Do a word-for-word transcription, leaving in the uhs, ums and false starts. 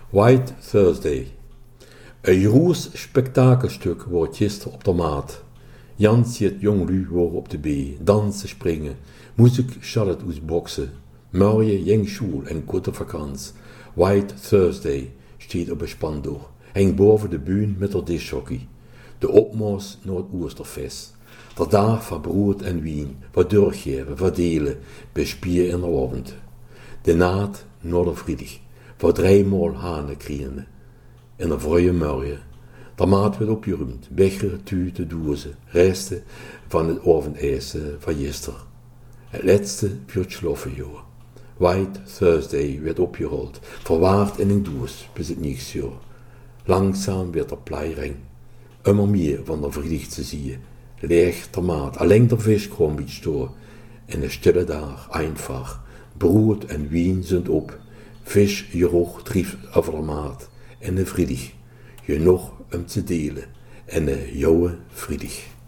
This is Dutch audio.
White Thursday. Een groes spektakelstuk wordt gisteren op de maat. Jans het jonglu worden op de bee, dansen, springen, muziek schallet uit boksen, morgen jeng school en korte vakantie. White Thursday staat op een spandoor, heng boven de bühne met haar disjockey. De opmars naar het Oesterfest. De dag van brood en wien, wat doorgeven, verdelen, bespier in de avond. De naad naar de vrijdag, voor driemaal hanen krienen. In de vrije morgen. De maat werd opgeruimd, becher, tuten, dozen, resten van het avondeten van gisteren. Het laatste voor het slavenjaar. White Thursday werd opgerold, verwaard in een doos, bis het niets jaar. Langzaam werd er pleireng. Immer meer van de vrijdag te zien. Leeg de maat, alleen de vis kwam iets door. In de stille dag, einfach. Brood en wien zijn op. Vis geruch trieft over de maat. En de vrijdag. Genoeg om te delen. En de jouwe vrijdag.